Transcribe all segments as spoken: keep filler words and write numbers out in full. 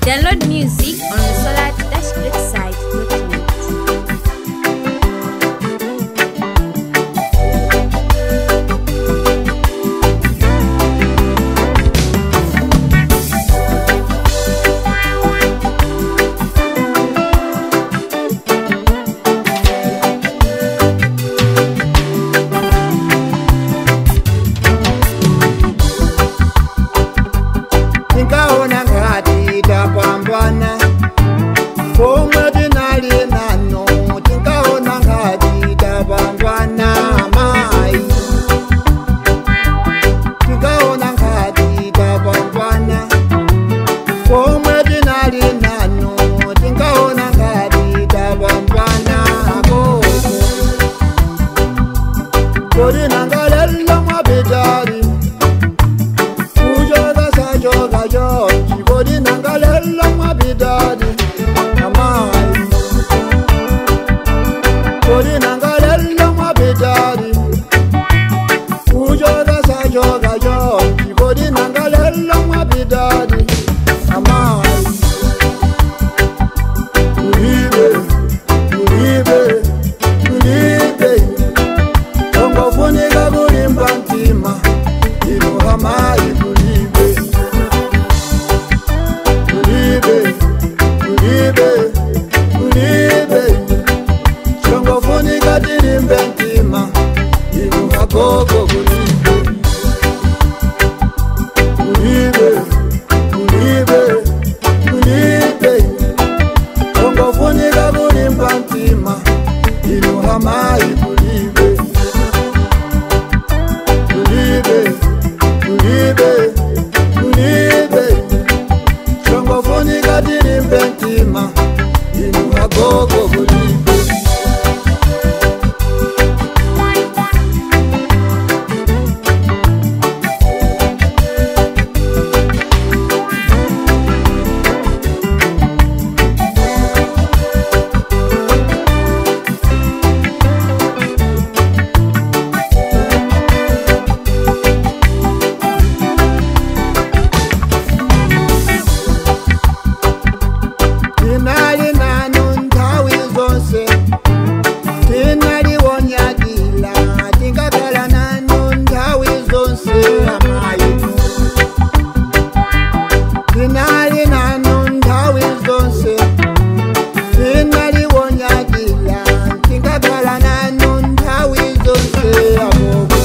Download music on the solar dash great site dot net. Nikaona ngati tapambana pomwe tinali nano, tinkaona ngati tapambana mai, tinkaona ngati tapambana pomwe tinali nano, tinkaona ngati tapambana koko kodi nangalelo mwapitali kujoga sajoga jonji kodi nangalelo mwapitali amai, kodi nangalelo mwapitali kujoga sajoga jonji kodi nangalelo mwapitali amai. Kulibe, kulibe, kulibe ongofunika kulimba ntima ino amai. Kulibe, kulibe, kulibe, kulibe ongofunika tilimbe ntima ino agogo. Kulibe, kulibe, kulibe, kulibe ongofunika kulimba ntima ino amai. Kulibe, kulibe, kulibe, kulibe ongofunika tilimbe ntima ino agogo. Kulibe, tinali nanu nthawi zonse, tinali wonyadila, tinkakhala nanu nthawi zonse amayi, tinali nanu nthawi zonse, tinali wonyadila, tinkakhala nanu nthawi zonse agogo.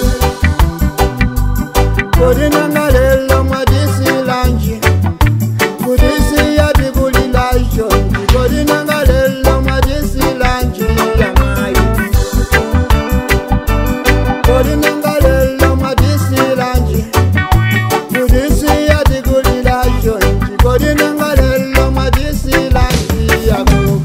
Kodi nangalelo mwatisilanji kudisi yati kulilajo, kodi nangalelo mwatisilanji amayi, kodi nangalelo mwatisilanji kudisi yati kulilajo, kodi nangalelo mwatisilanji agogo.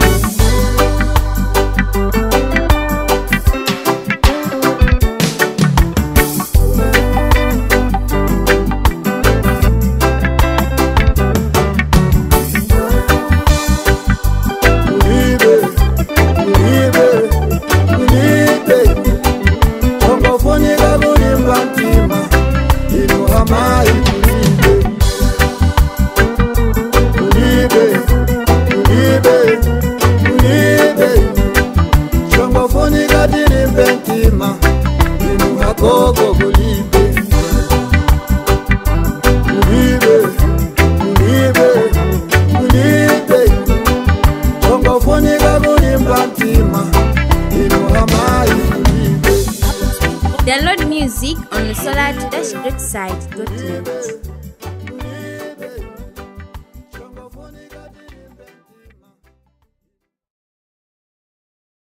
Kulibe, kulibe, kulibe ongofunika kulimba ntima ino amai. Kulibe, kulibe, kulibe, kulibe ongofunika tilimbe ntima ino agogo. Kulibe, kulibe, kulibe, kulibe ongofunika kulimba ntima ino amai. Kulibe. Download music on the solar dash great site dot net.